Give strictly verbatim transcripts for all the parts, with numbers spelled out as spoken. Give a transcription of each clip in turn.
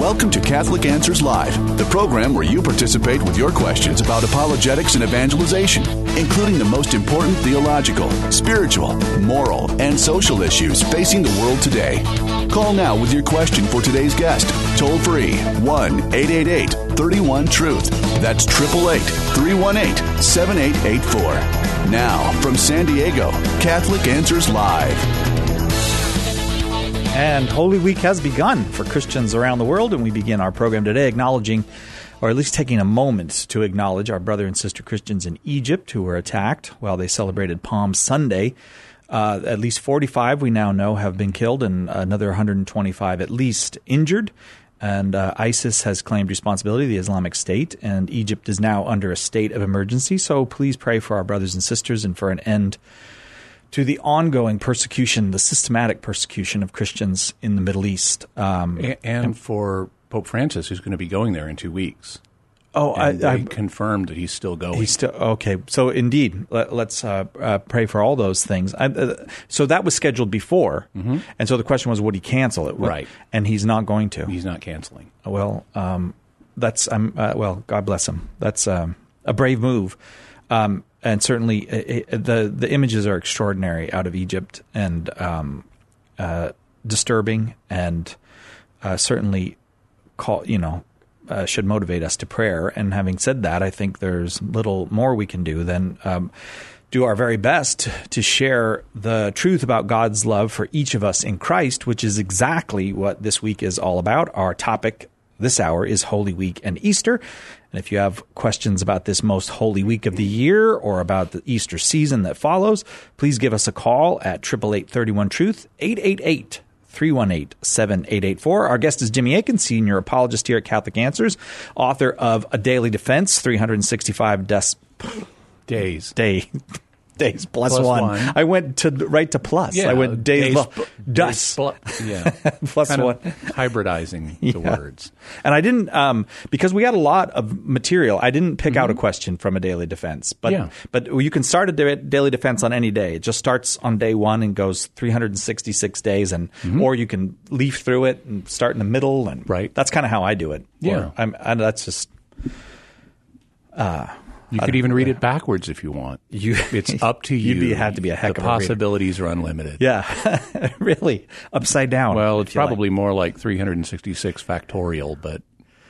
Welcome to Catholic Answers Live, the program where you participate with your questions about apologetics and evangelization, including the most important theological, spiritual, moral, and social issues facing the world today. Call now with your question for today's guest. Toll free, one eight eight eight, three one, truth. That's eight eight eight, three one eight, seven eight eight four. Now, from San Diego, Catholic Answers Live. And Holy Week has begun for Christians around the world, and we begin our program today acknowledging, or at least taking a moment to acknowledge, our brother and sister Christians in Egypt who were attacked while they celebrated Palm Sunday. Uh, at least forty-five, we now know, have been killed, and another one hundred twenty-five at least injured. And uh, ISIS has claimed responsibility, the Islamic State, and Egypt is now under a state of emergency. So please pray for our brothers and sisters and for an end to the ongoing persecution, the systematic persecution of Christians in the Middle East. Um, and, and for Pope Francis, who's going to be going there in two weeks. Oh, and I, they I confirmed that he's still going. He's still okay. So indeed, let, let's uh, uh, pray for all those things. I, uh, so that was scheduled before, mm-hmm. and so the question was, would he cancel it? Right, and he's not going to. He's not canceling. Well, um, that's um, uh, well, God bless him. That's um, a brave move. Um, And certainly, it, it, the the images are extraordinary out of Egypt and um, uh, disturbing, and uh, certainly, call you know uh, should motivate us to prayer. And having said that, I think there's little more we can do than um, do our very best to share the truth about God's love for each of us in Christ, which is exactly what this week is all about. Our topic this hour is Holy Week and Easter. And if you have questions about this most holy week of the year or about the Easter season that follows, please give us a call at eight eight eight, three one, truth, eight eight eight, three one eight, seven eight eight four. Our guest is Jimmy Akin, senior apologist here at Catholic Answers, author of A Daily Defense, three hundred sixty-five des- days. Day. Days plus, plus one. one. I went to right to plus. Yeah, I went days, days pl- dus. Pl- yeah, plus kind one. Hybridizing the yeah. words. And I didn't um, because we got a lot of material. I didn't pick mm-hmm. out a question from A Daily Defense, but yeah. but you can start a Daily Defense on any day. It just starts on day one and goes three hundred sixty-six days, and mm-hmm. or you can leaf through it and start in the middle. And right. that's kind of how I do it. Yeah, or I'm, I, that's just. Uh, You could even read it backwards if you want. You, it's up to you. You have to be a heck the of a reader. The possibilities are unlimited. Yeah, really. Upside down. Well, it's probably like. more like three hundred sixty-six factorial, but...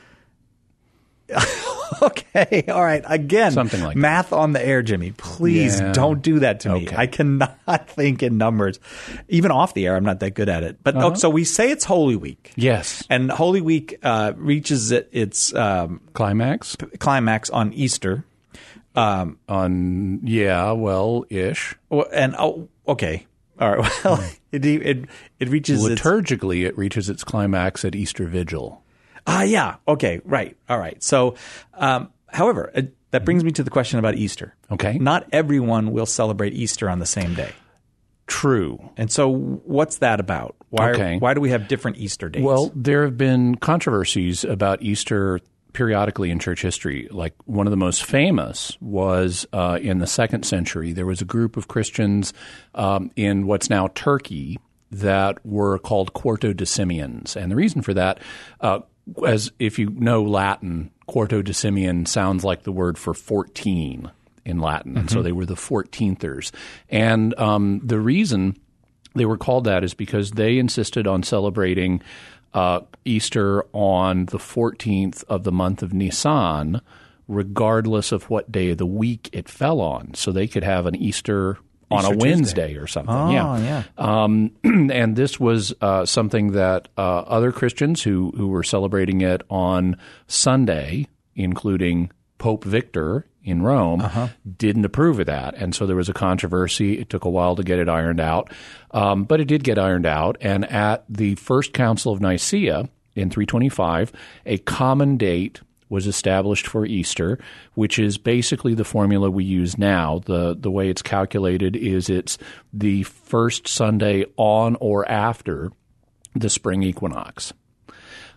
Okay, all right. Again, something like math that. on the air, Jimmy. Please yeah. don't do that to me. Okay. I cannot think in numbers. Even off the air, I'm not that good at it. But uh-huh. oh, so we say it's Holy Week. Yes. And Holy Week uh, reaches it, its um, climax p- climax on Easter. Um, on yeah, well, ish. Well, and oh, okay, all right. Well, it it it reaches liturgically. Its, it reaches its climax at Easter Vigil. Ah, yeah. Okay, right. All right. So, um, however, it, that brings me to the question about Easter. Okay, not everyone will celebrate Easter on the same day. True. And so, what's that about? Why? Okay. Why do we have different Easter dates? Well, there have been controversies about Easter periodically in church history. Like one of the most famous was uh, in the second century. There was a group of Christians um, in what's now Turkey that were called Quartodecimians. And the reason for that, uh, as if you know Latin, Quartodecimian sounds like the word for fourteen in Latin. Mm-hmm. And so they were the fourteenthers. And um, the reason they were called that is because they insisted on celebrating Uh, Easter on the fourteenth of the month of Nisan, regardless of what day of the week it fell on. So they could have an Easter on Easter a Wednesday Tuesday. or something. Oh, yeah. yeah. Um, and this was uh, something that uh, other Christians who, who were celebrating it on Sunday, including Pope Victor in Rome, uh-huh. didn't approve of that. And so there was a controversy. It took a while to get it ironed out. Um, but it did get ironed out. And at the First Council of Nicaea in three twenty-five, a common date was established for Easter, which is basically the formula we use now. The the way it's calculated is it's the first Sunday on or after the spring equinox.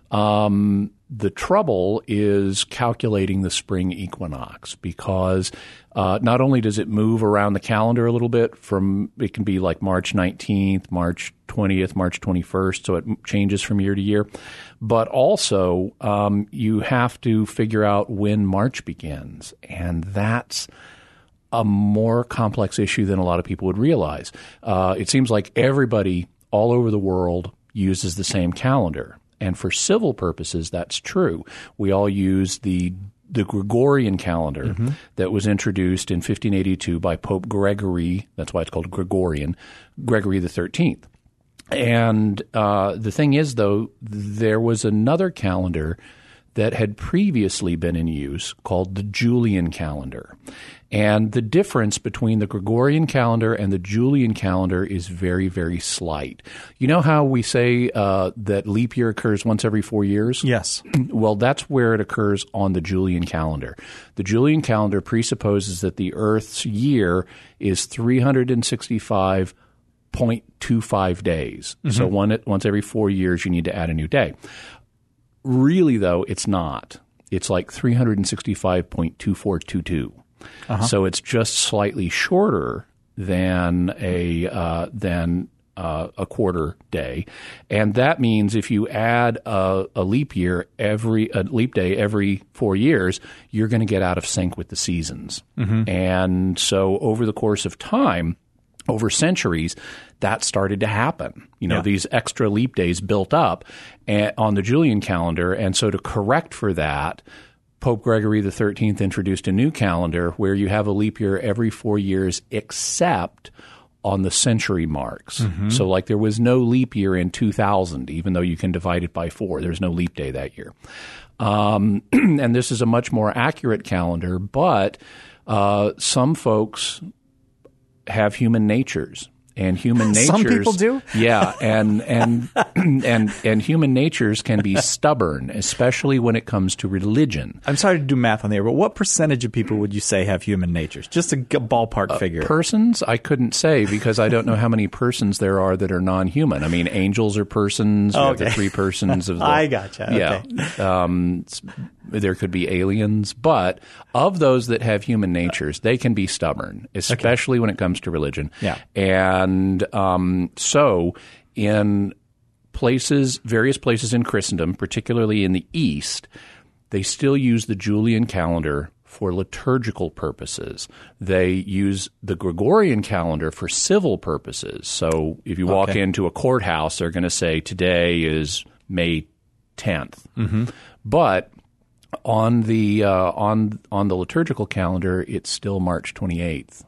Um, the trouble is calculating the spring equinox because uh, not only does it move around the calendar a little bit from it can be like March nineteenth, March twentieth, March twenty-first, so it changes from year to year, but also um, you have to figure out when March begins, and that's a more complex issue than a lot of people would realize. Uh, it seems like everybody all over the world uses the same calendar. And for civil purposes, that's true. We all use the the Gregorian calendar mm-hmm. that was introduced in fifteen eighty-two by Pope Gregory. That's why it's called Gregorian, Gregory the thirteenth. And uh, the thing is, though, there was another calendar that had previously been in use called the Julian calendar. And the difference between the Gregorian calendar and the Julian calendar is very, very slight. You know how we say uh, that leap year occurs once every four years? Yes. Well, that's where it occurs on the Julian calendar. The Julian calendar presupposes that the Earth's year is three hundred sixty-five point two five days. Mm-hmm. So one, once every four years, you need to add a new day. Really, though, it's not. It's like three hundred sixty-five point two four two two. Uh-huh. So it's just slightly shorter than a uh, than uh, a quarter day, and that means if you add a, a leap year every a leap day every four years, you're going to get out of sync with the seasons. Mm-hmm. And so over the course of time, over centuries, that started to happen. You know, yeah. These extra leap days built up on the Julian calendar, and so to correct for that, Pope Gregory the thirteenth introduced a new calendar where you have a leap year every four years except on the century marks. Mm-hmm. So like there was no leap year in two thousand, even though you can divide it by four. There's no leap day that year. Um, and this is a much more accurate calendar, but uh, some folks have human natures. And human natures, some people do, yeah, and and and and human natures can be stubborn, especially when it comes to religion. I'm sorry to do math on there, but what percentage of people would you say have human natures? Just a ballpark uh, figure. Persons, I couldn't say because I don't know how many persons there are that are non-human. I mean, angels are persons. We okay. have the three persons of the. I gotcha. Yeah, okay. um, there could be aliens, but of those that have human natures, they can be stubborn, especially okay. when it comes to religion. Yeah, and And um, so in places, various places in Christendom, particularly in the East, they still use the Julian calendar for liturgical purposes. They use the Gregorian calendar for civil purposes. So if you walk okay. into a courthouse, they're going to say today is May tenth. Mm-hmm. But on the uh, on on the liturgical calendar, it's still March twenty-eighth.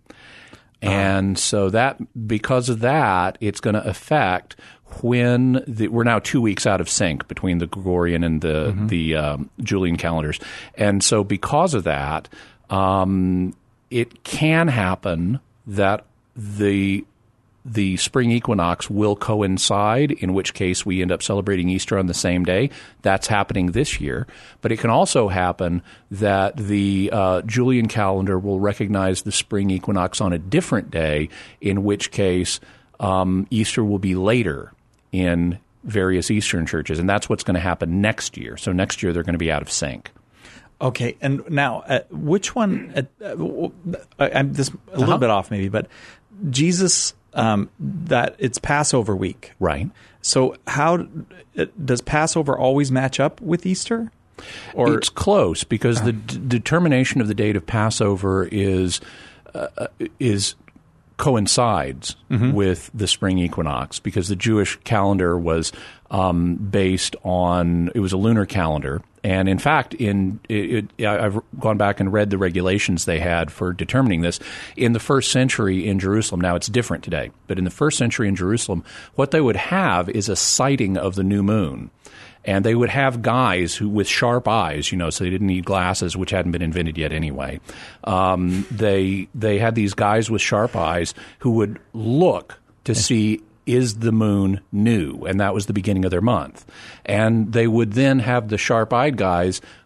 And so that because of that, it's going to affect when the, we're now two weeks out of sync between the Gregorian and the mm-hmm. the um, Julian calendars, and so because of that, um, it can happen that the the spring equinox will coincide, in which case we end up celebrating Easter on the same day. That's happening this year. But it can also happen that the uh, Julian calendar will recognize the spring equinox on a different day, in which case um, Easter will be later in various Eastern churches. And that's what's going to happen next year. So next year they're going to be out of sync. Okay, and now uh, which one? Uh, uh, I'm this a little uh-huh. bit off, maybe, but Jesus. Um, that it's Passover week. Right. So how does Passover always match up with Easter? Or it's close because the d- determination of the date of Passover is uh, is coincides mm-hmm. with the spring equinox because the Jewish calendar was um, based on it was a lunar calendar. And in fact, in it, it, I've gone back and read the regulations they had for determining this. In the first century in Jerusalem, now it's different today, but in the first century in Jerusalem, what they would have is a sighting of the new moon. And they would have guys who, with sharp eyes, you know, so they didn't need glasses, which hadn't been invented yet anyway. Um, they they had these guys with sharp eyes who would look to see, is the moon new? And that was the beginning of their month. And they would then have the sharp-eyed guys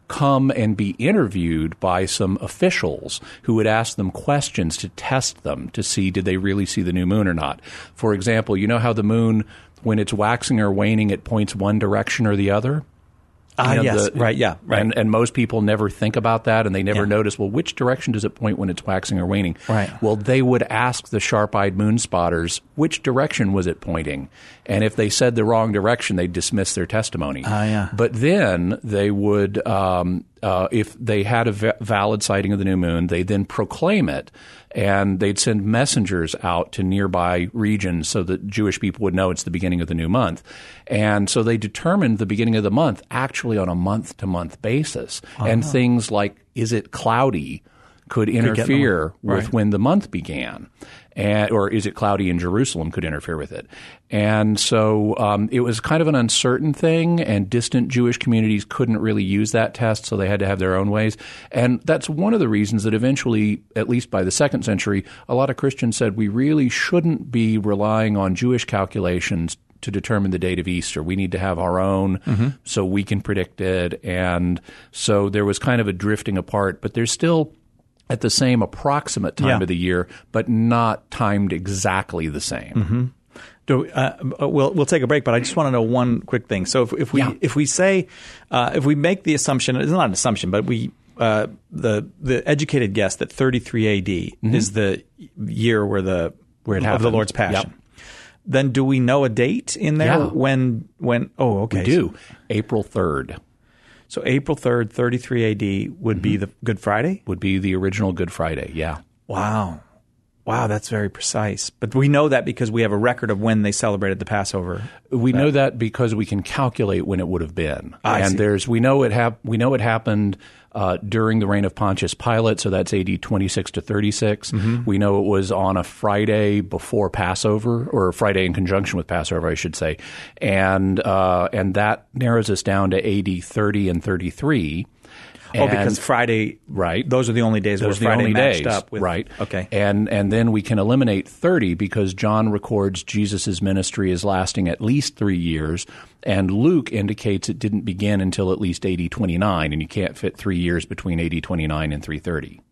come and be interviewed by some officials who would ask them questions to test them to see did they really see the new moon or not. For example, you know how the moon, when it's waxing or waning, it points one direction or the other? Ah, You know, yes, the- right, yeah, right. And, and most people never think about that, and they never Yeah. notice, well, which direction does it point when it's waxing or waning? Right. Well, they would ask the sharp-eyed moon spotters, which direction was it pointing? And if they said the wrong direction, they'd dismiss their testimony. Ah, yeah. But then they would, um, uh, if they had a va- valid sighting of the new moon, they'd then proclaim it, and they'd send messengers out to nearby regions so that Jewish people would know it's the beginning of the new month. And so they determined the beginning of the month actually on a month-to-month basis. And things like, is it cloudy, could get in the interfere month. with Right. when the month began. And, or is it cloudy in Jerusalem could interfere with it. And so um, it was kind of an uncertain thing, and distant Jewish communities couldn't really use that test, so they had to have their own ways. And that's one of the reasons that eventually, at least by the second century, a lot of Christians said we really shouldn't be relying on Jewish calculations to determine the date of Easter. We need to have our own Mm-hmm. so we can predict it. And so there was kind of a drifting apart, but there's still at the same approximate time Yeah. of the year, but not timed exactly the same. Mm-hmm. Do, uh, we'll we'll take a break, but I just want to know one quick thing. So if, if we Yeah. if we say uh, if we make the assumption, it's not an assumption, but we uh, the the educated guess that thirty-three A D is the year where the Where it of the happened. Lord's Passion. Yep. Then do we know a date in there Yeah. when when? Oh, okay, We do. April third So, so April third, thirty-three A D would be the Good Friday. would be the original Good Friday. Yeah. Wow. Wow, that's very precise. But we know that because we have a record of when they celebrated the Passover. We know that because we can calculate when it would have been. I and see. there's we know it hap- we know it happened uh, during the reign of Pontius Pilate, so that's A D twenty-six to thirty-six. Mm-hmm. We know it was on a Friday before Passover, or Friday in conjunction with Passover, I should say. And uh, and that narrows us down to A D thirty and thirty-three. Oh, And- because Friday, Right. Those are the only days Those are where the Friday only matched days, up with. right? Okay. And and then we can eliminate thirty because John records Jesus' ministry as lasting at least three years, and Luke indicates it didn't begin until at least A D twenty-nine, and you can't fit three years between A D twenty-nine and three thirty.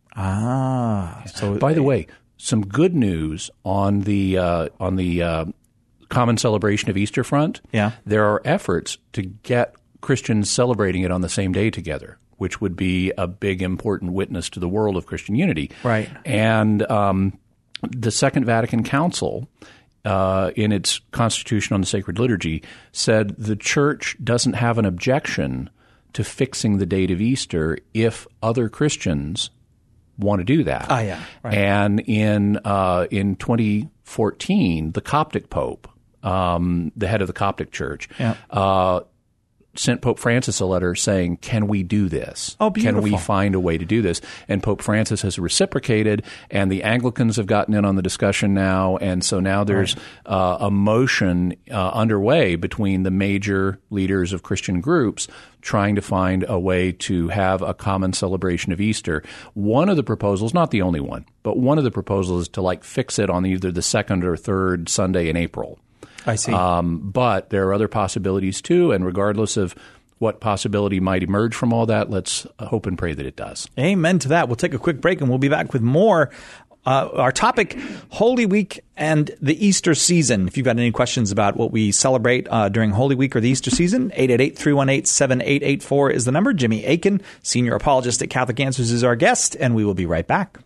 Ah, so By the way, some good news on the uh, on the uh, common celebration of Easter front. Yeah. There are efforts to get Christians celebrating it on the same day together, which would be a big, important witness to the world of Christian unity. Right. And um, the Second Vatican Council, uh, in its Constitution on the Sacred Liturgy, said the Church doesn't have an objection to fixing the date of Easter if other Christians want to do that. Ah, yeah, right. And in uh, in twenty fourteen, the Coptic Pope, um, the head of the Coptic Church, Yeah. uh, sent Pope Francis a letter saying, can we do this? Oh, Can we beautiful. find a way to do this? And Pope Francis has reciprocated, and the Anglicans have gotten in on the discussion now. And so now there's uh, a motion uh, underway between the major leaders of Christian groups trying to find a way to have a common celebration of Easter. One of the proposals, not the only one, but one of the proposals is to like fix it on either the second or third Sunday in April. I see. Um, but there are other possibilities too, and regardless of what possibility might emerge from all that, let's hope and pray that it does. Amen to that. We'll take a quick break and we'll be back with more. Uh, our topic, Holy Week and the Easter season. If you've got any questions about what we celebrate uh, during Holy Week or the Easter season, eight eight eight, three one eight, seven eight eight four is the number. Jimmy Akin, senior apologist at Catholic Answers, is our guest, and we will be right back.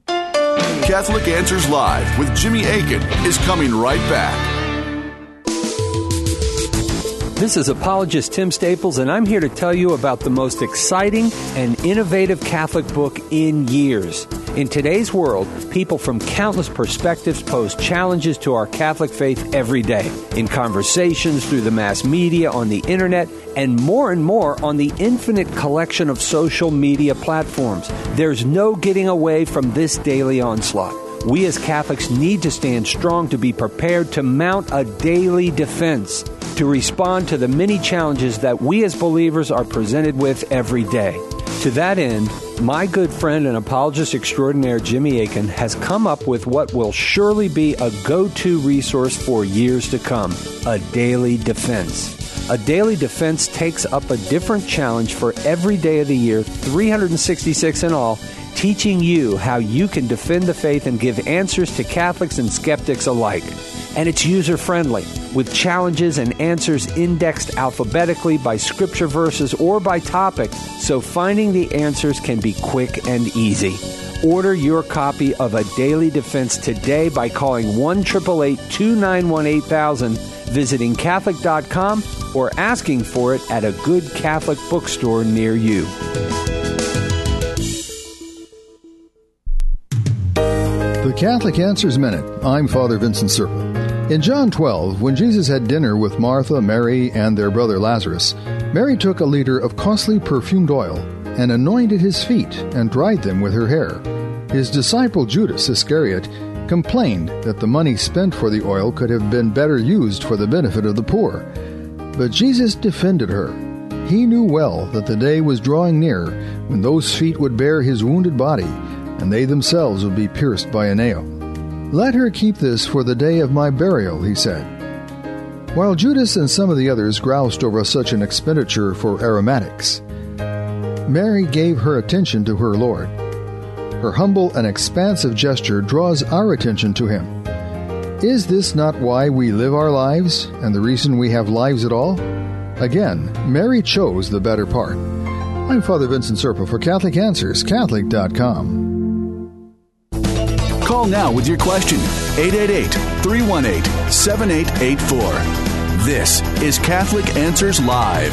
Catholic Answers Live with Jimmy Akin is coming right back. This is apologist Tim Staples, and I'm here to tell you about the most exciting and innovative Catholic book in years. In today's world, people from countless perspectives pose challenges to our Catholic faith every day, in conversations, through the mass media, on the internet, and more and more on the infinite collection of social media platforms. There's no getting away from this daily onslaught. We as Catholics need to stand strong to be prepared to mount a daily defense, to respond to the many challenges that we as believers are presented with every day. To that end, my good friend and apologist extraordinaire Jimmy Akin has come up with what will surely be a go-to resource for years to come, a daily defense. A Daily Defense takes up a different challenge for every day of the year, three hundred sixty-six in all, teaching you how you can defend the faith and give answers to Catholics and skeptics alike. And it's user-friendly, with challenges and answers indexed alphabetically by scripture verses or by topic, so finding the answers can be quick and easy. Order your copy of A Daily Defense today by calling one eight eight eight, two nine one, eight thousand, visiting Catholic dot com, or asking for it at a good Catholic bookstore near you. The Catholic Answers Minute. I'm Father Vincent Serpa. In John twelve, when Jesus had dinner with Martha, Mary, and their brother Lazarus, Mary took a liter of costly perfumed oil and anointed his feet and dried them with her hair. His disciple Judas Iscariot complained that the money spent for the oil could have been better used for the benefit of the poor. But Jesus defended her. He knew well that the day was drawing near when those feet would bear his wounded body, and they themselves would be pierced by a nail. Let her keep this for the day of my burial, he said. While Judas and some of the others groused over such an expenditure for aromatics, Mary gave her attention to her Lord. Her humble and expansive gesture draws our attention to him. Is this not why we live our lives, and the reason we have lives at all? Again, Mary chose the better part. I'm Father Vincent Serpa for Catholic Answers, Catholic dot com. Call now with your question, eight eight eight, three one eight, seven eight eight four. This is Catholic Answers Live.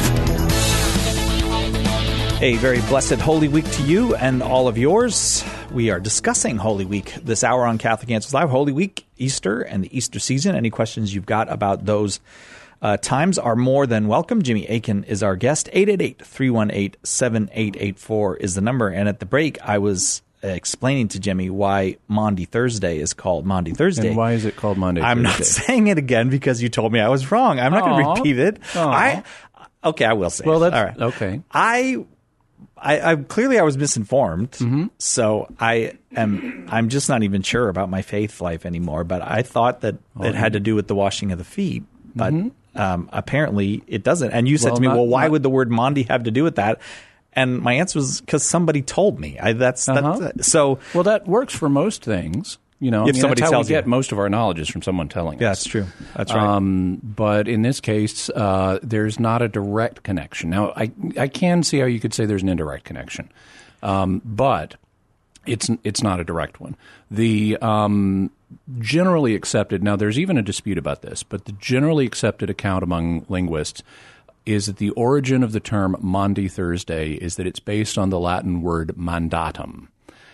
A very blessed Holy Week to you and all of yours. We are discussing Holy Week this hour on Catholic Answers Live. Holy Week, Easter, and the Easter season. Any questions you've got about those uh, times are more than welcome. Jimmy Akin is our guest. eight eight eight, three one eight, seven eight eight four is the number. And at the break, I was explaining to Jimmy why Maundy Thursday is called Maundy Thursday. And why is it called Maundy Thursday? I'm not saying it again because you told me I was wrong. I'm not going to repeat it. Aww. I Okay, I will say well, it. That's, All right. Okay. I... I, I clearly I was misinformed, mm-hmm. so I am I'm just not even sure about my faith life anymore. But I thought that oh, it had to do with the washing of the feet, but mm-hmm. um, apparently it doesn't. And you said well, to me, not, "Well, why not, would the word Maundy have to do with that?" And my answer was because somebody told me. I, that's, uh-huh. that's so. Well, that works for most things. You know, if I mean, somebody that's how tells we get you. most of our knowledge is from someone telling yeah, us. That's true. That's right. Um, but in this case, uh, there's not a direct connection. Now, I I can see how you could say there's an indirect connection, um, but it's it's not a direct one. The um, generally accepted now, there's even a dispute about this, but the generally accepted account among linguists is that the origin of the term Maundy Thursday is that it's based on the Latin word mandatum.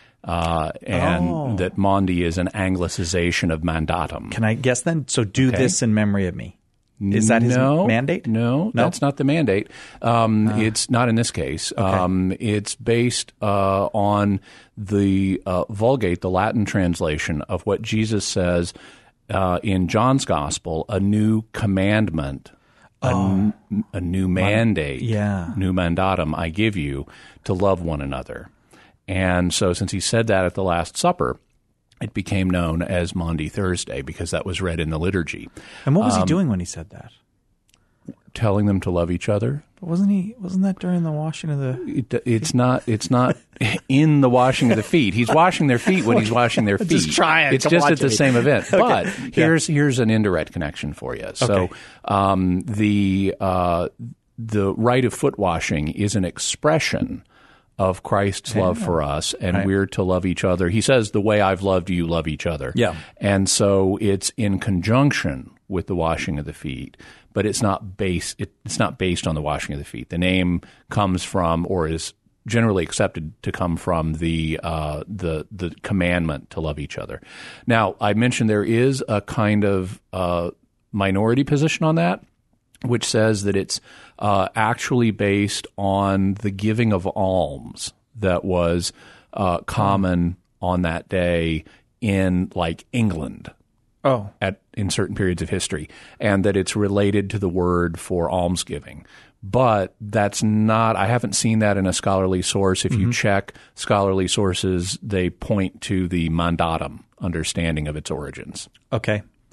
Uh, and oh. that Maundy is an anglicization of mandatum. Can I guess then? So do okay. this in memory of me. Is that his no, mandate? No, no, that's not the mandate. Um, uh. It's not in this case. Okay. Um, it's based uh, on the uh, Vulgate, the Latin translation of what Jesus says uh, in John's Gospel, a new commandment, a, oh. n- a new mandate, yeah. new mandatum I give you to love one another. And so since he said that at the Last Supper, it became known as Maundy Thursday because that was read in the liturgy. And what was um, he doing when he said that? Telling them to love each other. But wasn't he? Wasn't that during the washing of the? It, it's not. It's not in the washing of the feet. He's washing their feet when he's washing their feet. Just trying. It's just at the me. same event. Okay. But yeah. here's here's an indirect connection for you. So okay. um, the uh, the rite of foot washing is an expression of Christ's yeah. love for us, and right. we're to love each other. He says, the way I've loved you, love each other. Yeah. And so it's in conjunction with the washing of the feet, but it's not based, it, it's not based on the washing of the feet. The name comes from, or is generally accepted to come from, the uh, the the commandment to love each other. Now, I mentioned there is a kind of uh, minority position on that, which says that it's uh, actually based on the giving of alms that was uh, common on that day in, like, England. Oh, at in certain periods of history, and that it's related to the word for almsgiving. But that's not, I haven't seen that in a scholarly source. If mm-hmm. you check scholarly sources, they point to the mandatum understanding of its origins. Okay.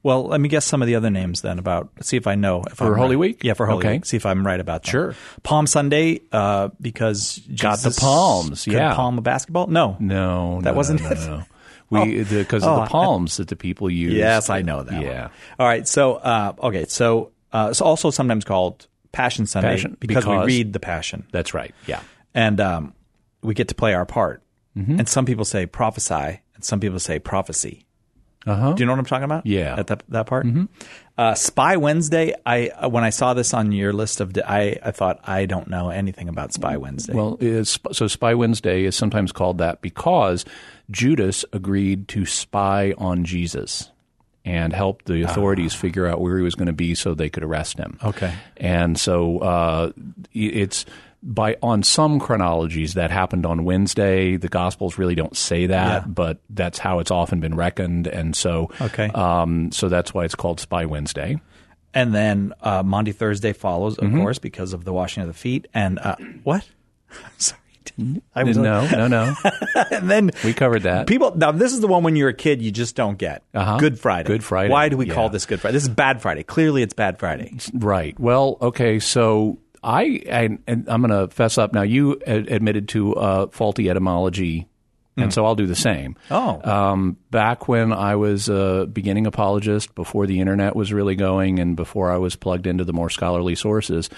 Well, let me guess some of the other names then about, see if I know. If For I'm Holy right. Week? Yeah, for Holy Okay. Week. See if I'm right about that. Sure. Palm Sunday, uh, because Got the Jesus palms, could yeah. palm a basketball? No. No, That no, wasn't no, it? no, no. We because Oh. of Oh, the palms that the people use. Yes, I know that Yeah. one. All right. So, uh, okay. So, uh, it's also sometimes called Passion Sunday Passion, because, because- we read the Passion. That's right. Yeah. And um, we get to play our part. Mm-hmm. And some people say prophesy, and some people say prophecy. Uh-huh. Do you know what I'm talking about? Yeah. At that that part. Mm-hmm. Uh, Spy Wednesday. I uh, when I saw this on your list of, I I thought I don't know anything about Spy Wednesday. Well, it's, so Spy Wednesday is sometimes called that because Judas agreed to spy on Jesus and help the authorities Ah. figure out where he was going to be so they could arrest him. Okay. And so uh, it's by on some chronologies that happened on Wednesday. The Gospels really don't say that, Yeah. but that's how it's often been reckoned. And so, Okay. um, so that's why it's called Spy Wednesday. And then uh, Maundy Thursday follows, of Mm-hmm. course, because of the washing of the feet. And uh, what? Sorry. I No, no, no. and then We covered that. people. Now, this is the one when you're a kid you just don't get. Uh-huh. Good Friday. Good Friday, Why do we call yeah. this Good Friday? This is Bad Friday. Clearly, it's Bad Friday. Right. Well, okay. So I, I and I'm going to fess up now. You ad- admitted to uh, faulty etymology, and so I'll do the same. Oh. Um, back when I was a beginning apologist, before the internet was really going, and before I was plugged into the more scholarly sources,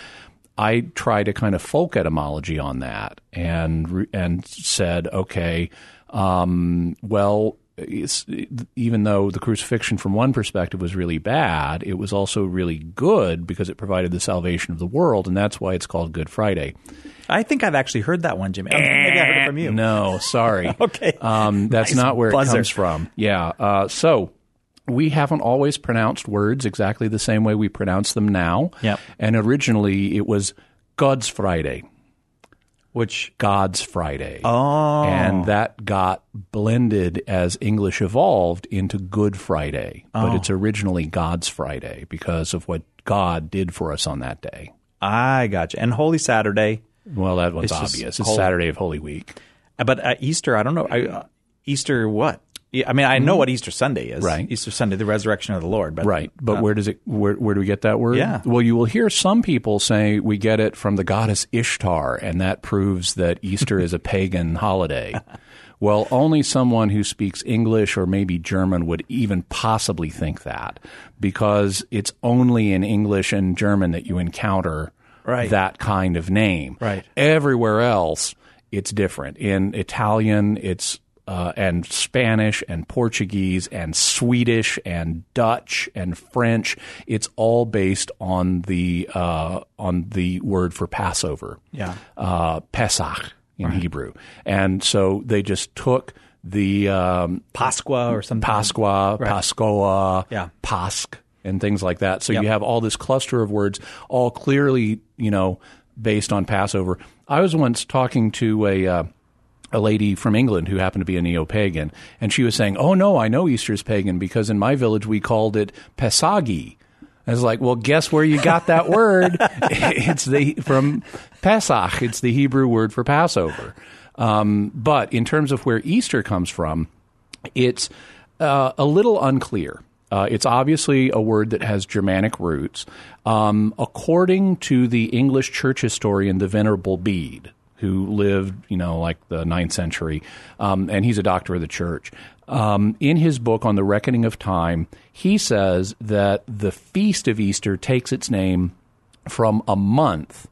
I tried a kind of folk etymology on that, and re- and said, okay, um, well. It's, even though the crucifixion from one perspective was really bad, it was also really good because it provided the salvation of the world, and that's why it's called Good Friday. I think I've actually heard that one, Jimmy. Maybe I heard it from you. No, sorry. Okay. Um, that's Nice not where buzzer. it comes from. Yeah. Uh, so we haven't always pronounced words exactly the same way we pronounce them now. Yep. And originally it was God's Friday. Which God's Friday. Oh. And that got blended as English evolved into Good Friday. But Oh. it's originally God's Friday because of what God did for us on that day. I gotcha. And Holy Saturday, Well, that one's It's just obvious. It's Holy- Saturday of Holy Week. but uh, Easter, I don't know. I, uh, Easter what? Yeah, I mean, I know what Easter Sunday is. Right. Easter Sunday, the resurrection of the Lord. But, Right. But uh, where does it where where do we get that word? Yeah. Well, you will hear some people say we get it from the goddess Ishtar, and that proves that Easter is a pagan holiday. Well, only someone who speaks English or maybe German would even possibly think that, because it's only in English and German that you encounter Right. that kind of name. Right. Everywhere else, it's different. In Italian, it's uh, and Spanish and Portuguese and Swedish and Dutch and French. It's all based on the uh, on the word for Passover. Yeah. uh, Pesach in Hebrew, and so they just took the um, Pasqua or something. Pasqua, Right. Pascoa, Yeah. Pasch, and things like that. So Yep. you have all this cluster of words, all clearly, you know, based on Passover. I was once talking to a uh, a lady from England who happened to be a neo-pagan, and she was saying, "Oh no, I know Easter's pagan because in my village we called it Pesagi." I was like, "Well, guess where you got that word? It's the from Pesach. It's the Hebrew word for Passover." Um, but in terms of where Easter comes from, it's uh, a little unclear. Uh, it's obviously a word that has Germanic roots. Um, according to the English church historian, the Venerable Bede, who lived, you know, like the ninth century, um, and he's a doctor of the church. Um, in his book on the Reckoning of Time, he says that the feast of Easter takes its name from a month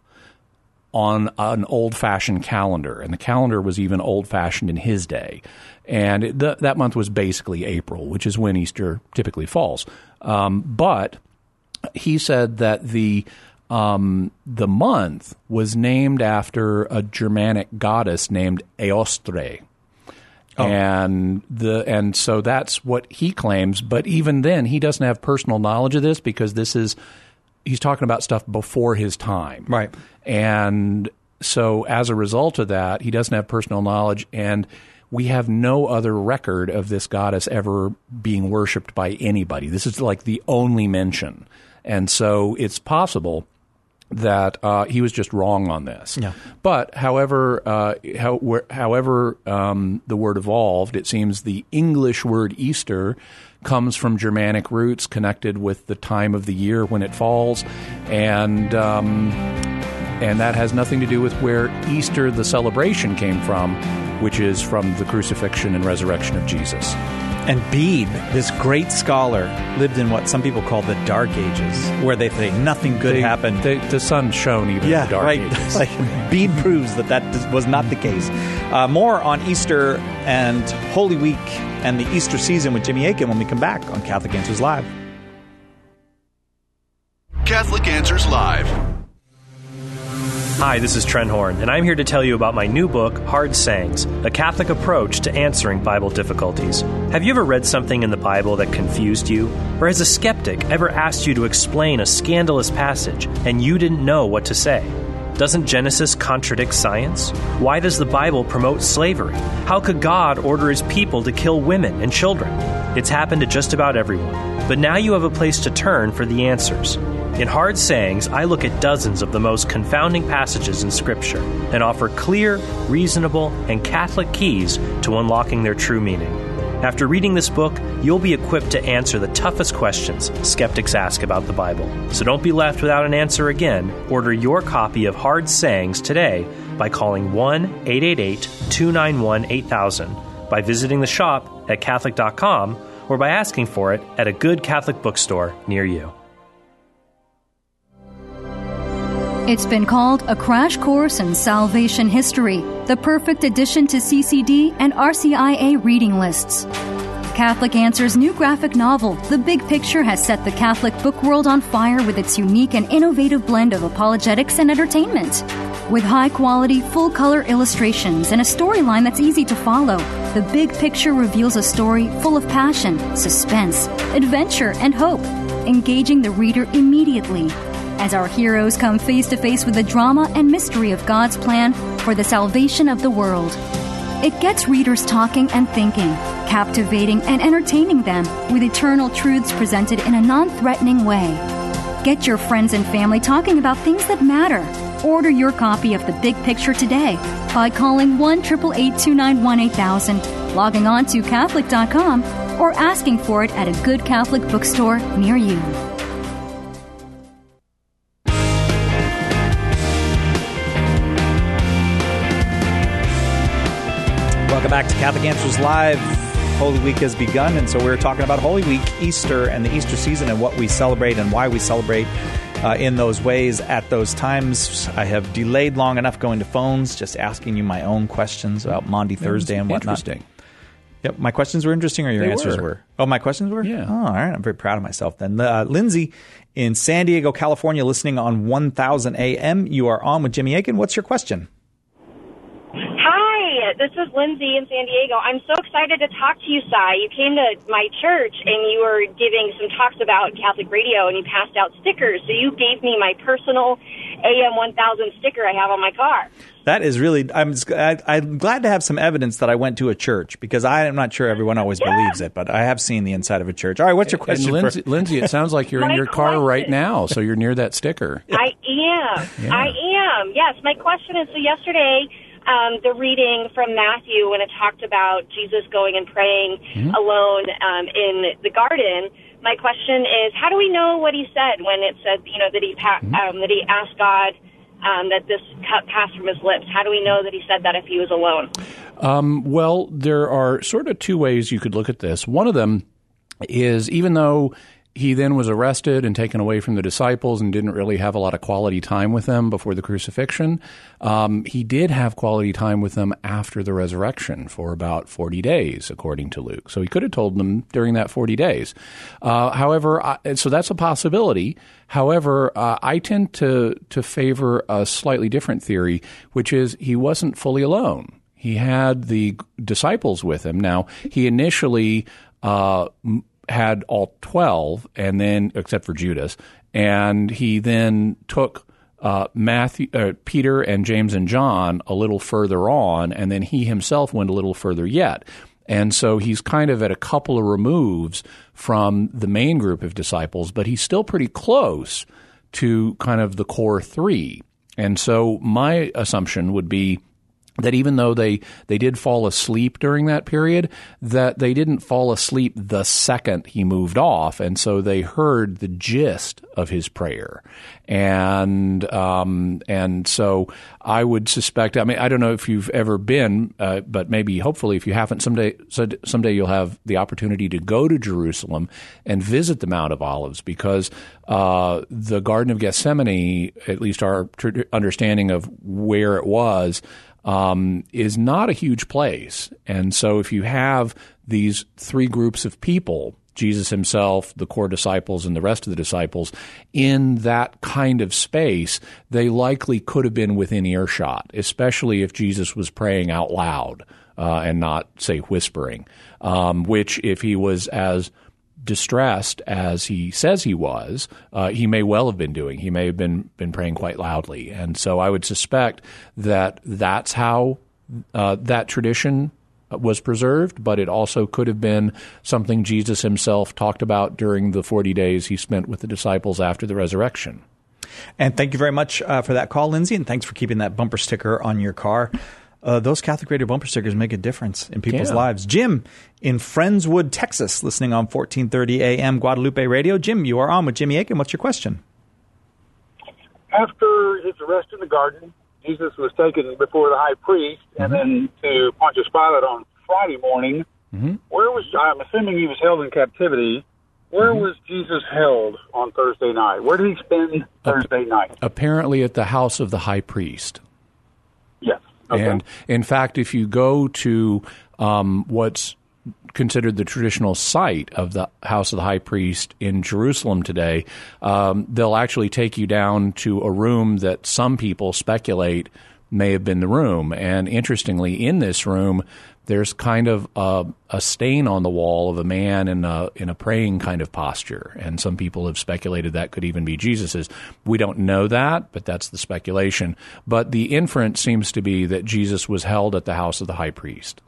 on an old-fashioned calendar, and the calendar was even old-fashioned in his day. And it, th- that month was basically April, which is when Easter typically falls. Um, but he said that the um, the month was named after a Germanic goddess named Eostre. Oh. And the and so that's what he claims. But even then, he doesn't have personal knowledge of this because this is he's talking about stuff before his time, Right. And so as a result of that, he doesn't have personal knowledge, and we have no other record of this goddess ever being worshipped by anybody. This is like the only mention, and so it's possible that uh, he was just wrong on this. Yeah. But however, uh, how, where, however um, the word evolved, it seems the English word Easter comes from Germanic roots connected with the time of the year when it falls, and um, and that has nothing to do with where Easter, the celebration, came from, which is from the crucifixion and resurrection of Jesus. And Bede, this great scholar, lived in what some people call the Dark Ages, where they say nothing good They, happened. they, the sun shone even in the Dark right. Ages. Like, Bede proves that that was not the case. Uh, more on Easter and Holy Week and the Easter season with Jimmy Akin when we come back on Catholic Answers Live. Catholic Answers Live. Hi, this is Trent Horn, and I'm here to tell you about my new book, Hard Sayings, A Catholic Approach to Answering Bible Difficulties. Have you ever read something in the Bible that confused you? Or has a skeptic ever asked you to explain a scandalous passage and you didn't know what to say? Doesn't Genesis contradict science? Why does the Bible promote slavery? How could God order his people to kill women and children? It's happened to just about everyone. But now you have a place to turn for the answers. In Hard Sayings, I look at dozens of the most confounding passages in Scripture and offer clear, reasonable, and Catholic keys to unlocking their true meaning. After reading this book, you'll be equipped to answer the toughest questions skeptics ask about the Bible. So don't be left without an answer again. Order your copy of Hard Sayings today by calling one eight eight eight, two nine one, eight thousand, by visiting the shop at Catholic dot com, or by asking for it at a good Catholic bookstore near you. It's been called a crash course in salvation history, the perfect addition to C C D and R C I A reading lists. Catholic Answers' new graphic novel, The Big Picture, has set the Catholic book world on fire with its unique and innovative blend of apologetics and entertainment. With high-quality, full-color illustrations and a storyline that's easy to follow, The Big Picture reveals a story full of passion, suspense, adventure, and hope, engaging the reader immediately as our heroes come face-to-face with the drama and mystery of God's plan for the salvation of the world. It gets readers talking and thinking, captivating and entertaining them with eternal truths presented in a non-threatening way. Get your friends and family talking about things that matter. Order your copy of The Big Picture today by calling one eight eight eight, two nine one, eight thousand, logging on to Catholic dot com, or asking for it at a good Catholic bookstore near you. Welcome back to Catholic Answers Live. Holy Week has begun, and so we're talking about Holy Week, Easter, and the Easter season and what we celebrate and why we celebrate uh, in those ways at those times. I have delayed long enough going to phones, just asking you my own questions about Maundy Thursday and whatnot. Interesting. Yep, my questions were interesting, or your They answers were. were? Oh, my questions were? Yeah. Oh, all right. I'm very proud of myself then. Uh, Lindsay in San Diego, California, listening on one thousand A M. You are on with Jimmy Akin. What's your question? Hi, this is Lindsay in San Diego. I'm so excited to talk to you, Cy. You came to my church and you were giving some talks about Catholic radio and you passed out stickers. So you gave me my personal A M one thousand sticker I have on my car. That is really, I'm I, I'm glad to have some evidence that I went to a church, because I'm not sure everyone always Yeah. believes it, but I have seen the inside of a church. All right, what's your question? And Lindsay, for- Lindsay, it sounds like you're in My your car right question- now, so you're near that sticker. I am. Yeah. I am. Yes, my question is, so yesterday, um, the reading from Matthew, when it talked about Jesus going and praying Mm-hmm. alone um, in the garden, my question is, how do we know what he said when it said, you know, that he pa- Mm-hmm. um, that he asked God um, that this cup passed from his lips? How do we know that he said that if he was alone? Um, well, there are sort of two ways you could look at this. One of them is, even though he then was arrested and taken away from the disciples and didn't really have a lot of quality time with them before the crucifixion, um, he did have quality time with them after the resurrection for about forty days, according to Luke. So he could have told them during that forty days. Uh, however, I, so that's a possibility. However, uh, I tend to, to favor a slightly different theory, which is he wasn't fully alone. He had the disciples with him. Now, he initially uh, had all twelve, and then except for Judas, and he then took uh, Matthew, uh, Peter, and James and John a little further on, and then he himself went a little further yet. And so he's kind of at a couple of removes from the main group of disciples, but he's still pretty close to kind of the core three. And so my assumption would be that even though they, they did fall asleep during that period, that they didn't fall asleep the second he moved off, and so they heard the gist of his prayer. And um, and so I would suspect, I mean, I don't know if you've ever been, uh, but maybe hopefully if you haven't, someday someday you'll have the opportunity to go to Jerusalem and visit the Mount of Olives, because uh, the Garden of Gethsemane, at least our tr- understanding of where it was, Um, is not a huge place. And so if you have these three groups of people, Jesus himself, the core disciples, and the rest of the disciples, in that kind of space, they likely could have been within earshot, especially if Jesus was praying out loud uh, and not, say, whispering, um, which if he was as distressed as he says he was, uh, he may well have been doing. He may have been been praying quite loudly. And so I would suspect that that's how uh, that tradition was preserved, but it also could have been something Jesus himself talked about during the forty days he spent with the disciples after the resurrection. And thank you very much uh, for that call, Lindsay, and thanks for keeping that bumper sticker on your car. Uh, those Catholic Radio bumper stickers make a difference in people's yeah. lives. Jim in Friendswood, Texas, listening on fourteen thirty A M Guadalupe Radio. Jim, you are on with Jimmy Akin. What's your question? After his arrest in the garden, Jesus was taken before the high priest mm-hmm. and then to Pontius Pilate on Friday morning. Mm-hmm. Where was, I'm assuming he was held in captivity. Where mm-hmm. was Jesus held on Thursday night? Where did he spend Thursday Ap- night? Apparently at the house of the high priest. Yes. Okay. And in fact, if you go to um, what's considered the traditional site of the house of the high priest in Jerusalem today, um, they'll actually take you down to a room that some people speculate may have been the room. And interestingly, in this room, there's kind of a, a stain on the wall of a man in a, in a praying kind of posture. And some people have speculated that could even be Jesus's. We don't know that, but that's the speculation. But the inference seems to be that Jesus was held at the house of the high priest.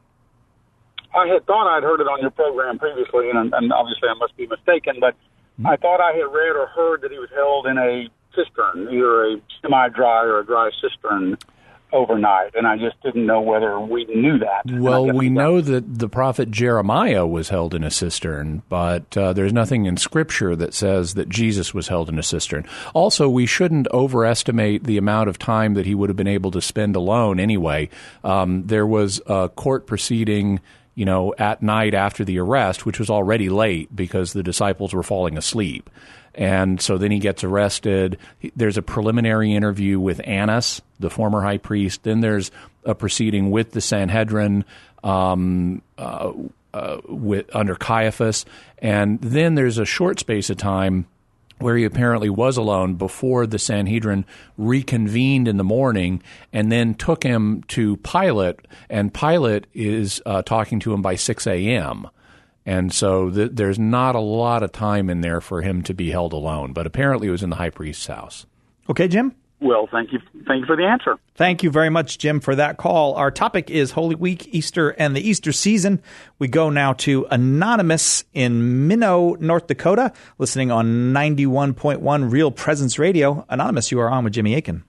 I had thought I'd heard it on your program previously, and, and obviously I must be mistaken, but mm-hmm. I thought I had read or heard that he was held in a cistern, either a semi-dry or a dry cistern, overnight, and I just didn't know whether we knew that. Well, we know that the prophet Jeremiah was held in a cistern, but uh, there's nothing in Scripture that says that Jesus was held in a cistern. Also, we shouldn't overestimate the amount of time that he would have been able to spend alone anyway. Um, there was a court proceeding, you know, at night after the arrest, which was already late because the disciples were falling asleep. And so then he gets arrested. There's a preliminary interview with Annas, the former high priest. Then there's a proceeding with the Sanhedrin um, uh, uh, with, under Caiaphas. And then there's a short space of time where he apparently was alone before the Sanhedrin reconvened in the morning and then took him to Pilate. And Pilate is uh, talking to him by six a.m., And so th- there's not a lot of time in there for him to be held alone. But apparently it was in the high priest's house. Okay, Jim? Well, thank you. Thank you for the answer. Thank you very much, Jim, for that call. Our topic is Holy Week, Easter, and the Easter season. We go now to Anonymous in Minnow, North Dakota, listening on ninety-one point one Real Presence Radio. Anonymous, you are on with Jimmy Akin.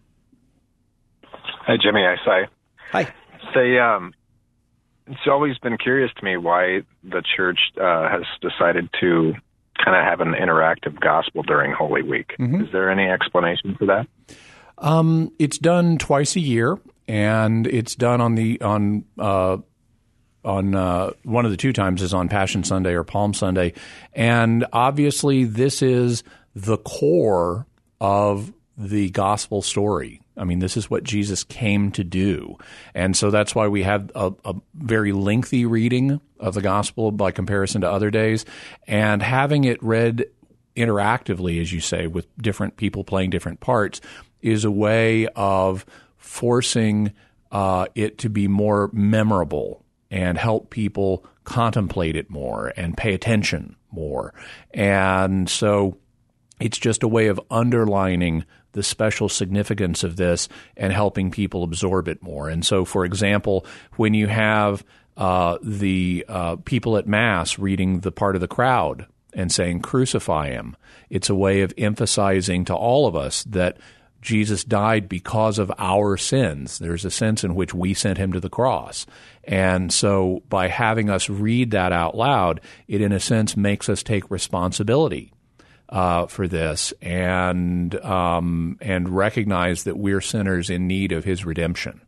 Hey, Jimmy, I say. Hi. Say, um, it's always been curious to me why the church uh, has decided to kind of have an interactive gospel during Holy Week. Mm-hmm. Is there any explanation for that? Um, it's done twice a year, and it's done on the on uh, on uh, one of the two times is on Passion Sunday or Palm Sunday, and obviously this is the core of the gospel story. I mean, this is what Jesus came to do. And so that's why we have a, a very lengthy reading of the gospel by comparison to other days. And having it read interactively, as you say, with different people playing different parts, is a way of forcing uh, it to be more memorable and help people contemplate it more and pay attention more. And so it's just a way of underlining the special significance of this and helping people absorb it more. And so, for example, when you have uh, the uh, people at Mass reading the part of the crowd and saying, crucify him. It's a way of emphasizing to all of us that Jesus died because of our sins. There's a sense in which we sent him to the cross. And so by having us read that out loud, it in a sense makes us take responsibility uh, for this and um, and recognize that we're sinners in need of his redemption.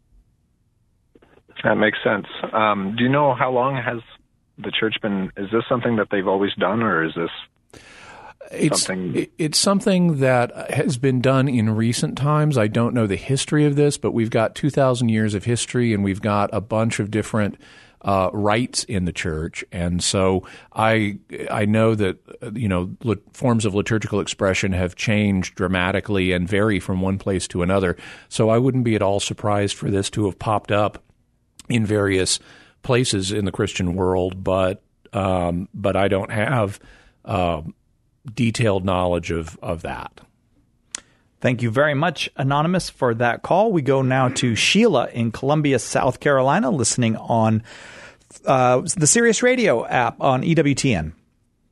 That makes sense. Um, do you know how long has the church been, is this something that they've always done, or is this It's something? it's something that has been done in recent times. I don't know the history of this, but we've got two thousand years of history, and we've got a bunch of different uh, rites in the church. And so I I know that you know forms of liturgical expression have changed dramatically and vary from one place to another. So I wouldn't be at all surprised for this to have popped up in various places in the Christian world, but um, but I don't have Uh, detailed knowledge of, of that. Thank you very much, Anonymous, for that call. We go now to Sheila in Columbia, South Carolina, listening on uh, the Sirius Radio app on E W T N.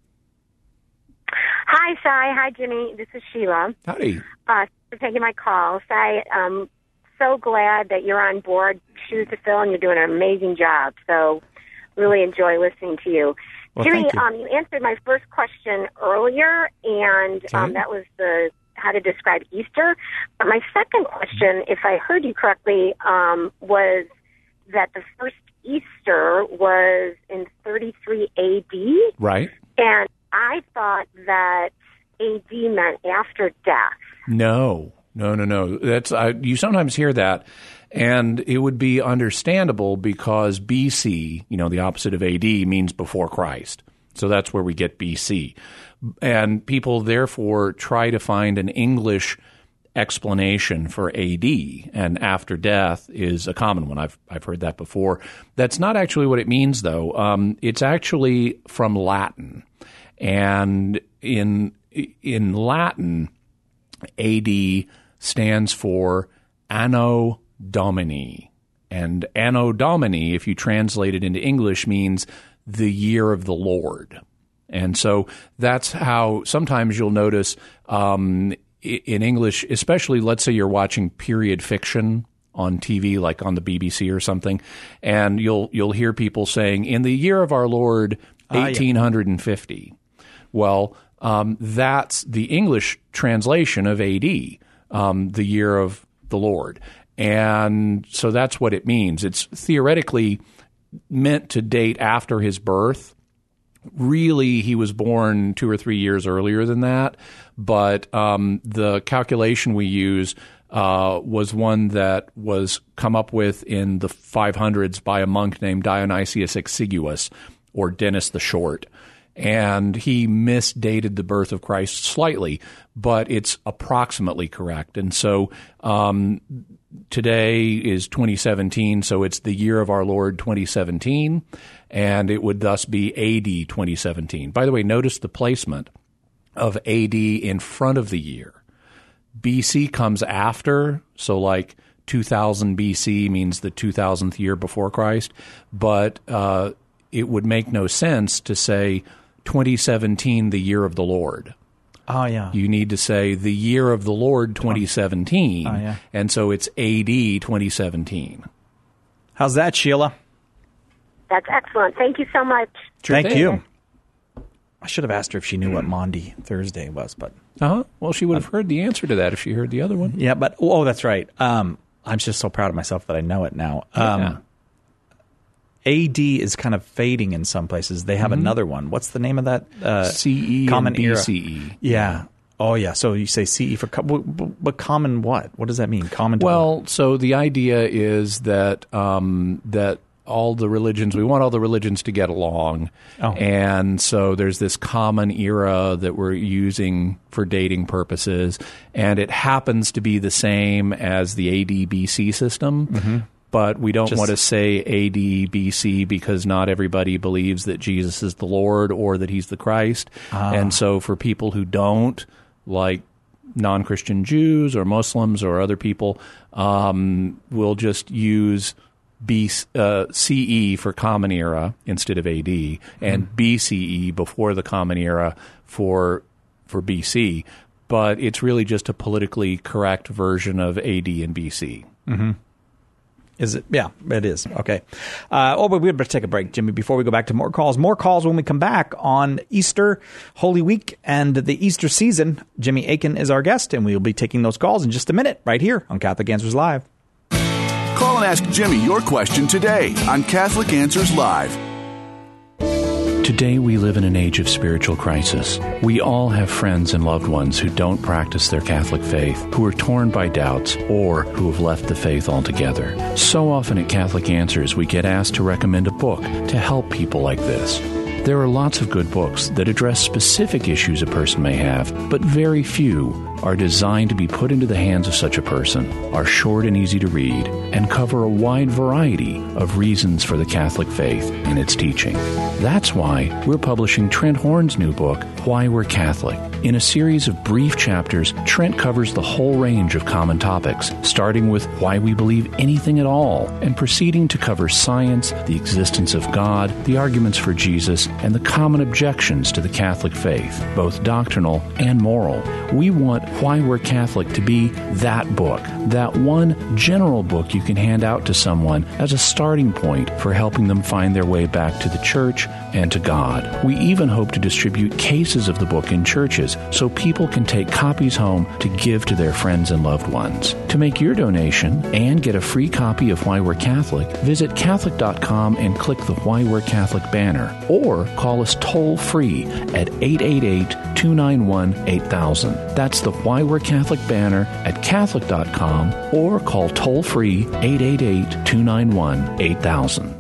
Hi, Cy. Hi, Jimmy. This is Sheila. Howdy. Uh, for taking my call. Cy, I'm so glad that you're on board, shoes to fill, and you're doing an amazing job. So really enjoy listening to you. Well, Jimmy, thank you. Um, you answered my first question earlier, and Okay. um, that was the how to describe Easter. But my second question, if I heard you correctly, um, was that the first Easter was in thirty-three A D, Right. and I thought that A D meant after death. No, no, no, no. That's I, you sometimes hear that, and it would be understandable because B C, you know, the opposite of A D, means before Christ. So that's where we get B C. And people therefore try to find an English explanation for A D, and after death is a common one. I've I've heard that before. That's not actually what it means, though. Um, it's actually from Latin, and in in Latin, A D stands for Anno Domini, and Anno Domini, if you translate it into English, means the year of the Lord. And so that's how sometimes you'll notice um, in English, especially let's say you're watching period fiction on T V, like on the B B C or something, and you'll you'll hear people saying, in the year of our Lord, eighteen fifty. Well, um, that's the English translation of A D, um, the year of the Lord. And so that's what it means. It's theoretically meant to date after his birth. Really, he was born two or three years earlier than that, but um, the calculation we use uh, was one that was come up with in the five hundreds by a monk named Dionysius Exiguus, or Dennis the Short. And he misdated the birth of Christ slightly, but it's approximately correct. And so um, today is twenty seventeen, so it's the year of our Lord twenty seventeen, and it would thus be A D twenty seventeen. By the way, notice the placement of A D in front of the year. B C comes after, so like two thousand B C means the two thousandth year before Christ, but uh, it would make no sense to say twenty seventeen, the year of the Lord. Oh, yeah. You need to say the year of the Lord twenty seventeen, Oh, yeah. and so it's A D twenty seventeen. How's that, Sheila? That's excellent. Thank you so much. Thank thing. you. I should have asked her if she knew what Maundy Thursday was, but Uh-huh. Well, she would have heard the answer to that if she heard the other one. yeah, but oh, that's right. Um, I'm just so proud of myself that I know it now. Um, Yeah. A D is kind of fading in some places. They have Mhm. another one. What's the name of that? Uh, C E common and era. B C E. Yeah. Oh, yeah. So you say C E for co- but, but- but common what? What does that mean? Common to Well, so the idea is that um, that all the religions, we want all the religions to get along. Oh. And so there's this common era that we're using for dating purposes, and it happens to be the same as the A D B C system. Mm-hmm. But we don't Just- want to say A D B C because not everybody believes that Jesus is the Lord or that he's the Christ. Ah. And so for people who don't, like non-Christian Jews or Muslims or other people, um, we'll just use B, uh, C E for Common Era instead of A D, and mm-hmm. B C E before the Common Era for for B C. But it's really just a politically correct version of A D and B C. Mm-hmm. Is it? Yeah, it is. Okay. Uh, oh, but we better take a break, Jimmy, before we go back to more calls. More calls when we come back on Easter, Holy Week, and the Easter season. Jimmy Akin is our guest, and we will be taking those calls in just a minute right here on Catholic Answers Live. Call and ask Jimmy your question today on Catholic Answers Live. Today we live in an age of spiritual crisis. We all have friends and loved ones who don't practice their Catholic faith, who are torn by doubts, or who have left the faith altogether. So often at Catholic Answers, we get asked to recommend a book to help people like this. There are lots of good books that address specific issues a person may have, but very few are designed to be put into the hands of such a person, are short and easy to read, and cover a wide variety of reasons for the Catholic faith and its teaching. That's why we're publishing Trent Horn's new book, Why We're Catholic. In a series of brief chapters, Trent covers the whole range of common topics, starting with why we believe anything at all, and proceeding to cover science, the existence of God, the arguments for Jesus, and the common objections to the Catholic faith, both doctrinal and moral. We want Why We're Catholic to be that book, that one general book you can hand out to someone as a starting point for helping them find their way back to the church and to God. We even hope to distribute cases of the book in churches so people can take copies home to give to their friends and loved ones. To make your donation and get a free copy of Why We're Catholic, visit Catholic dot com and click the Why We're Catholic banner, or call us toll-free at eight eight eight, two nine one, eight thousand. That's the Why We're Catholic banner at Catholic dot com, or call toll-free eight eight eight, two nine one, eight thousand.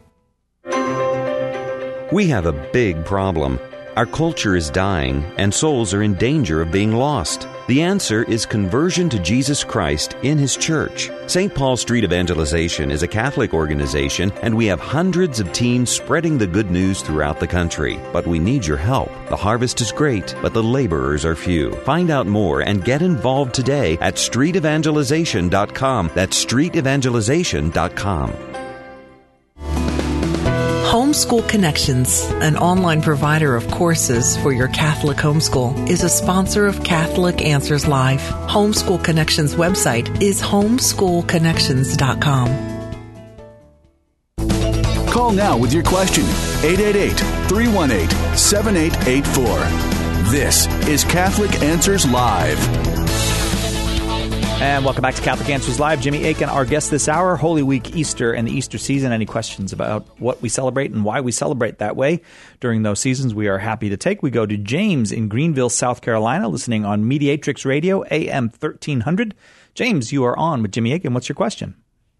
We have a big problem. Our culture is dying, and souls are in danger of being lost. The answer is conversion to Jesus Christ in His church. Saint Paul Street Evangelization is a Catholic organization, and we have hundreds of teams spreading the good news throughout the country. But we need your help. The harvest is great, but the laborers are few. Find out more and get involved today at street evangelization dot com. That's street evangelization dot com. Homeschool Connections, an online provider of courses for your Catholic homeschool, is a sponsor of Catholic Answers Live. Homeschool Connections website is homeschool connections dot com. Call now with your question, eight eight eight, three one eight, seven eight eight four. This is Catholic Answers Live. And welcome back to Catholic Answers Live. Jimmy Akin, our guest this hour. Holy Week, Easter, and the Easter season. Any questions about what we celebrate and why we celebrate that way during those seasons, we are happy to take. We go to James in Greenville, South Carolina, listening on Mediatrix Radio, A M thirteen hundred. James, you are on with Jimmy Akin. What's your question?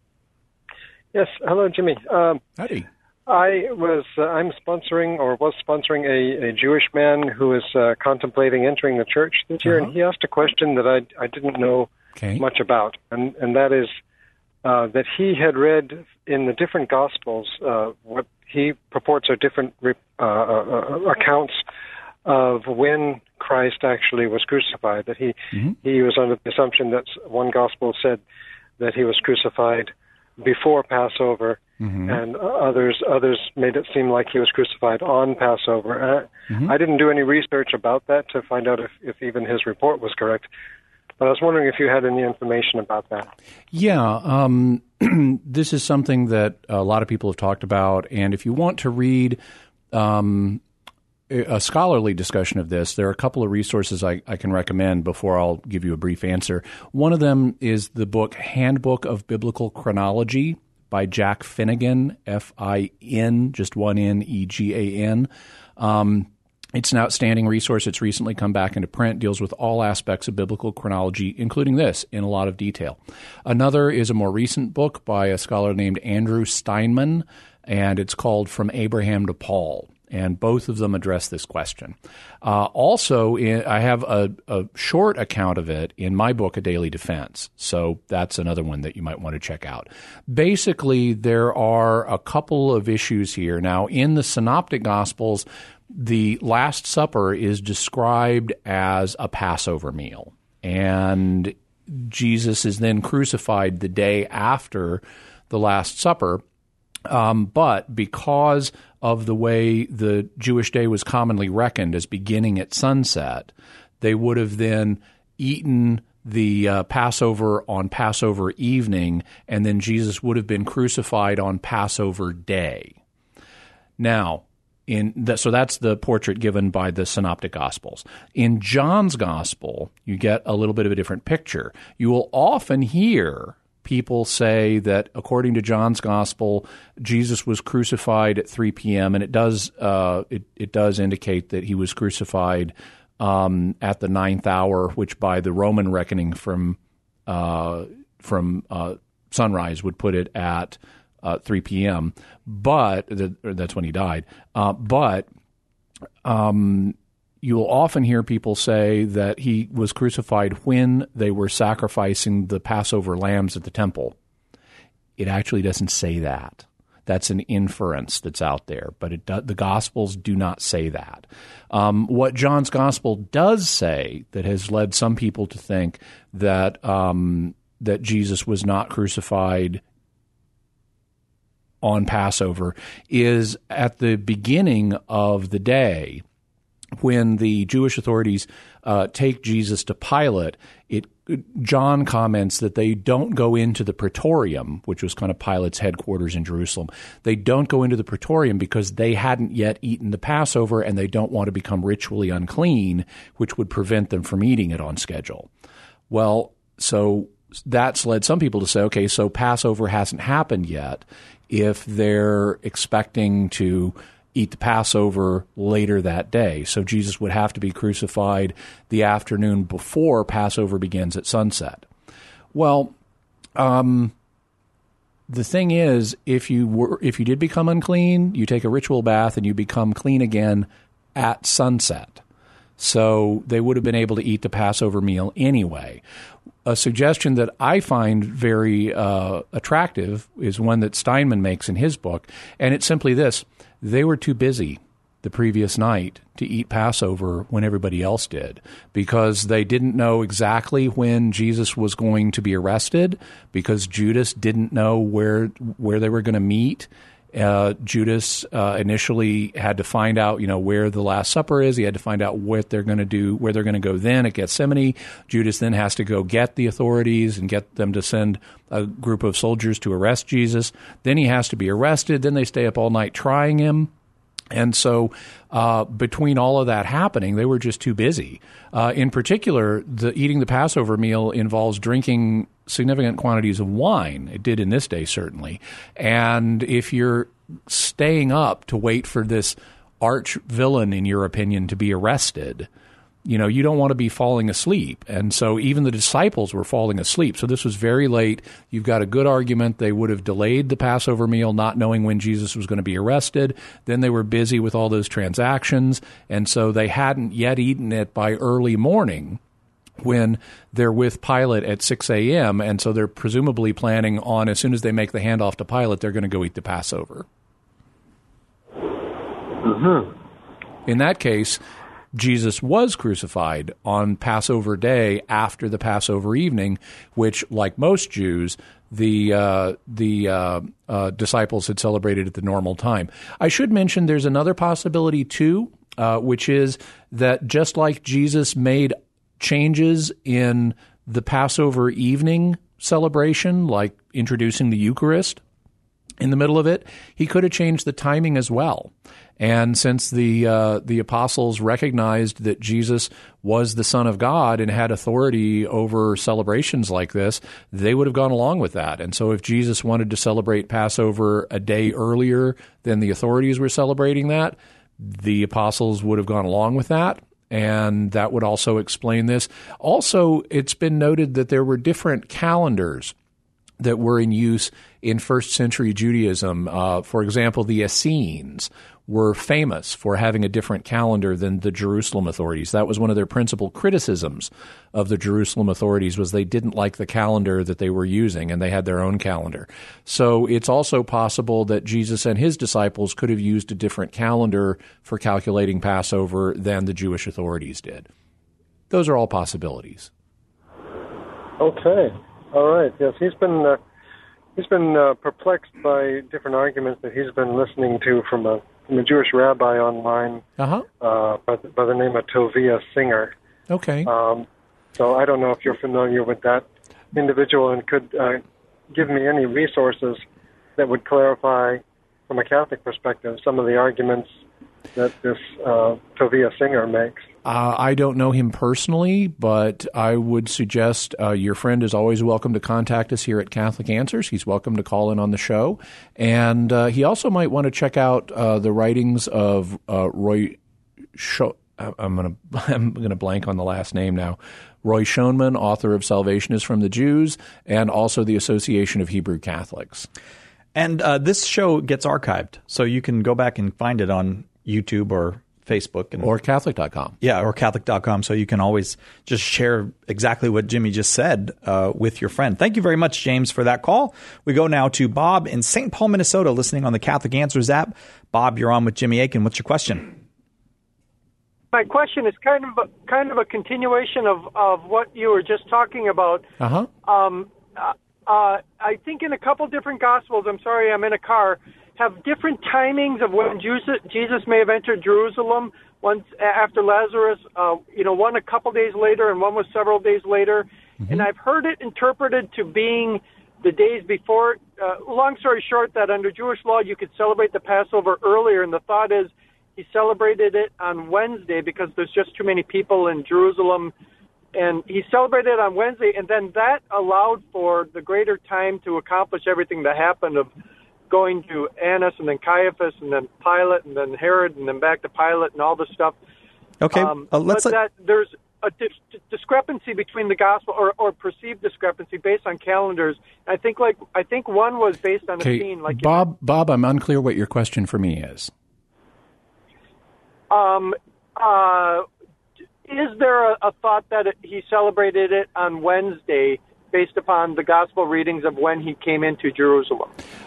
Yes. Hello, Jimmy. Um, Howdy. I was, uh, I'm sponsoring or was sponsoring a, a Jewish man who is uh, contemplating entering the church this year, uh-huh. and he asked a question that I, I didn't know Okay. much about, and and that is uh, that he had read in the different Gospels uh, what he purports are different uh, uh, accounts of when Christ actually was crucified. That he mm-hmm. he was under the assumption that one Gospel said that he was crucified before Passover, mm-hmm. and others others made it seem like he was crucified on Passover. Uh, mm-hmm. I didn't do any research about that to find out if, if even his report was correct. But I was wondering if you had any information about that. Yeah, um, this is something that a lot of people have talked about, and if you want to read um, a scholarly discussion of this, there are a couple of resources I, I can recommend before I'll give you a brief answer. One of them is the book Handbook of Biblical Chronology by Jack Finnegan, F I N, just one N, E G A N. Um It's an outstanding resource. It's recently come back into print, deals with all aspects of biblical chronology, including this, in a lot of detail. Another is a more recent book by a scholar named Andrew Steinman, and it's called From Abraham to Paul, and both of them address this question. Uh, also, in, I have a, a short account of it in my book, A Daily Defense, so that's another one that you might want to check out. Basically, there are a couple of issues here. Now, in the Synoptic Gospels, the Last Supper is described as a Passover meal, and Jesus is then crucified the day after the Last Supper. Um, but because of the way the Jewish day was commonly reckoned as beginning at sunset, they would have then eaten the uh, Passover on Passover evening, and then Jesus would have been crucified on Passover day. Now, in the, so that's the portrait given by the Synoptic Gospels. In John's Gospel, you get a little bit of a different picture. You will often hear people say that according to John's Gospel, Jesus was crucified at three p.m., and it does uh, it, it does indicate that he was crucified um, at the ninth hour, which by the Roman reckoning from uh, from uh, sunrise would put it at uh, three p.m. But the, that's when he died. Uh, but um, you will often hear people say that he was crucified when they were sacrificing the Passover lambs at the temple. It actually doesn't say that. That's an inference that's out there, but it do, the Gospels do not say that. Um, what John's Gospel does say that has led some people to think that um, that Jesus was not crucified on Passover is at the beginning of the day, when the Jewish authorities uh, take Jesus to Pilate, it, John comments that they don't go into the Praetorium, which was kind of Pilate's headquarters in Jerusalem. They don't go into the Praetorium because they hadn't yet eaten the Passover, and they don't want to become ritually unclean, which would prevent them from eating it on schedule. Well, so that's led some people to say, okay, so Passover hasn't happened yet if they're expecting to eat the Passover later that day. So Jesus would have to be crucified the afternoon before Passover begins at sunset. Well, um, the thing is, if you were, if you did become unclean, you take a ritual bath and you become clean again at sunset. So they would have been able to eat the Passover meal anyway. A suggestion that I find very uh, attractive is one that Steinman makes in his book, and it's simply this. They were too busy the previous night to eat Passover when everybody else did, because they didn't know exactly when Jesus was going to be arrested, because Judas didn't know where where they were going to meet. Uh, Judas uh, initially had to find out, you know, where the Last Supper is. He had to find out what they're going to do, where they're going to go then at Gethsemane. Judas then has to go get the authorities and get them to send a group of soldiers to arrest Jesus. Then he has to be arrested. Then they stay up all night trying him. And so uh, between all of that happening, they were just too busy. Uh, in particular, the eating the Passover meal involves drinking significant quantities of wine. It did in this day, certainly. And if you're staying up to wait for this arch villain, in your opinion, to be arrested, you know, you don't want to be falling asleep. And so even the disciples were falling asleep. So this was very late. You've got a good argument. They would have delayed the Passover meal, not knowing when Jesus was going to be arrested. Then they were busy with all those transactions. And so they hadn't yet eaten it by early morning when they're with Pilate at six a.m. And so they're presumably planning on, as soon as they make the handoff to Pilate, they're going to go eat the Passover. Mm-hmm. In that case, Jesus was crucified on Passover day after the Passover evening, which, like most Jews, the uh, the uh, uh, disciples had celebrated at the normal time. I should mention there's another possibility, too, uh, which is that just like Jesus made changes in the Passover evening celebration, like introducing the Eucharist in the middle of it, he could have changed the timing as well. And since the uh, the apostles recognized that Jesus was the Son of God and had authority over celebrations like this, they would have gone along with that. And so if Jesus wanted to celebrate Passover a day earlier than the authorities were celebrating that, the apostles would have gone along with that. And that would also explain this. Also, it's been noted that there were different calendars that were in use in first century Judaism. Uh, for example, the Essenes were famous for having a different calendar than the Jerusalem authorities. That was one of their principal criticisms of the Jerusalem authorities, was they didn't like the calendar that they were using, and they had their own calendar. So it's also possible that Jesus and his disciples could have used a different calendar for calculating Passover than the Jewish authorities did. Those are all possibilities. Okay. All right. Yes, he's been uh, he's been uh, perplexed by different arguments that he's been listening to from a, from a Jewish rabbi online uh-huh. uh, by, the, by the name of Tovia Singer. Okay. Um, so I don't know if you're familiar with that individual and could uh, give me any resources that would clarify, from a Catholic perspective, some of the arguments that this uh, Tovia Singer makes. Uh, I don't know him personally, but I would suggest uh, your friend is always welcome to contact us here at Catholic Answers. He's welcome to call in on the show. And uh, he also might want to check out uh, the writings of uh, Roy Scho- I'm going to I'm going to blank on the last name now. Roy Schoenman, author of Salvation is from the Jews, and also the Association of Hebrew Catholics. And uh, this show gets archived, so you can go back and find it on YouTube or Facebook. And, or Catholic dot com. Yeah, or Catholic dot com, so you can always just share exactly what Jimmy just said uh, with your friend. Thank you very much, James, for that call. We go now to Bob in Saint Paul, Minnesota, listening on the Catholic Answers app. Bob, you're on with Jimmy Akin. What's your question? My question is kind of a, kind of a continuation of, of what you were just talking about. Uh-huh. Um, uh, uh, I think in a couple different Gospels, I'm sorry, I'm in a car, have different timings of when Jesus, Jesus may have entered Jerusalem. Once after Lazarus, uh, you know, one a couple days later and one was several days later. Mm-hmm. And I've heard it interpreted to being the days before. Uh, long story short, that under Jewish law, you could celebrate the Passover earlier. And the thought is he celebrated it on Wednesday because there's just too many people in Jerusalem. And he celebrated it on Wednesday. And then that allowed for the greater time to accomplish everything that happened of going to Annas and then Caiaphas and then Pilate and then Herod and then back to Pilate and all this stuff. Okay, um, uh, let's but let... that there's a dis- discrepancy between the gospel or, or perceived discrepancy based on calendars. I think like I think one was based on okay. a scene. Like Bob, Bob, I'm unclear what your question for me is. Um, uh, is there a, a thought that it, he celebrated it on Wednesday based upon the gospel readings of when he came into Jerusalem?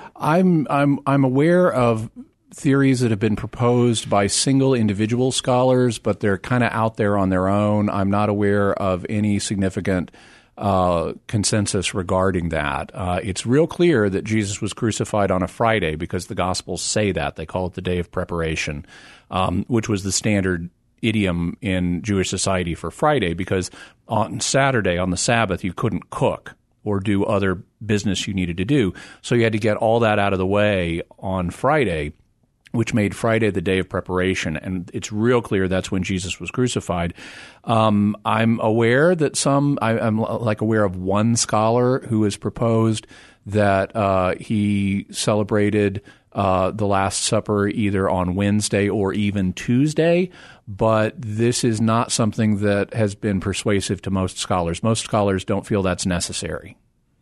I'm I'm I'm aware of theories that have been proposed by single individual scholars, but they're kind of out there on their own. I'm not aware of any significant uh, consensus regarding that. Uh, it's real clear that Jesus was crucified on a Friday because the Gospels say that. They call it the Day of Preparation, um, which was the standard idiom in Jewish society for Friday, because on Saturday, on the Sabbath, you couldn't cook or do other business you needed to do. So you had to get all that out of the way on Friday, which made Friday the day of preparation. And it's real clear that's when Jesus was crucified. Um, I'm aware that some, I, I'm like aware of one scholar who has proposed that uh, he celebrated uh, the Last Supper either on Wednesday or even Tuesday, but this is not something that has been persuasive to most scholars. Most scholars don't feel that's necessary.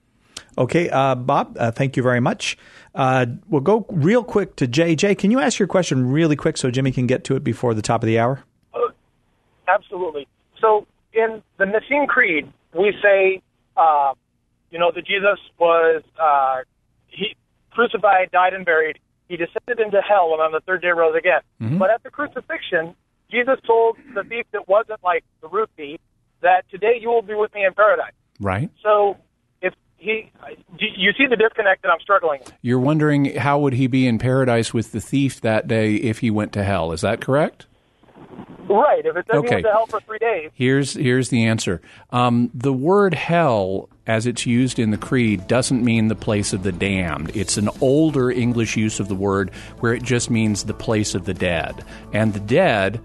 Okay, uh, Bob, uh, thank you very much. Uh, we'll go real quick to Jay. Jay, can you ask your question really quick so Jimmy can get to it before the top of the hour? Uh, absolutely. So in the Nicene Creed, we say, uh, you know, that Jesus was uh, he crucified, died, and buried. He descended into hell, and on the third day rose again. Mm-hmm. But at the crucifixion, Jesus told the thief that wasn't like the root thief that today you will be with me in paradise. Right. So if he, you see the disconnect that I'm struggling with. You're wondering how would he be in paradise with the thief that day if he went to hell. Is that correct? Right. If it says okay. he went to hell for three days. Here's here's the answer. Um, the word hell, as it's used in the Creed, doesn't mean the place of the damned. It's an older English use of the word where it just means the place of the dead. And the dead,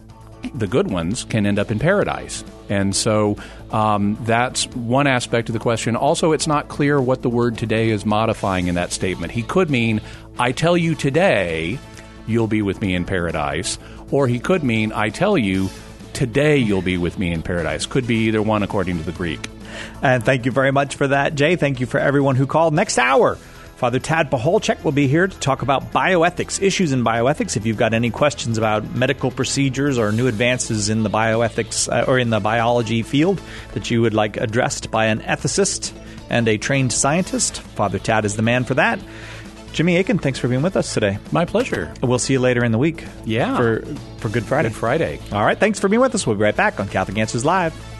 the good ones, can end up in paradise. And so um, that's one aspect of the question. Also, it's not clear what the word today is modifying in that statement. He could mean, I tell you today, you'll be with me in paradise. Or he could mean, I tell you, today you'll be with me in paradise. Could be either one according to the Greek. And thank you very much for that, Jay. Thank you for everyone who called. Next hour, Father Tad Paholchek will be here to talk about bioethics, issues in bioethics. If you've got any questions about medical procedures or new advances in the bioethics uh, or in the biology field that you would like addressed by an ethicist and a trained scientist, Father Tad is the man for that. Jimmy Akin, thanks for being with us today. My pleasure. We'll see you later in the week. Yeah. For, for Good Friday. Good Friday. All right. Thanks for being with us. We'll be right back on Catholic Answers Live.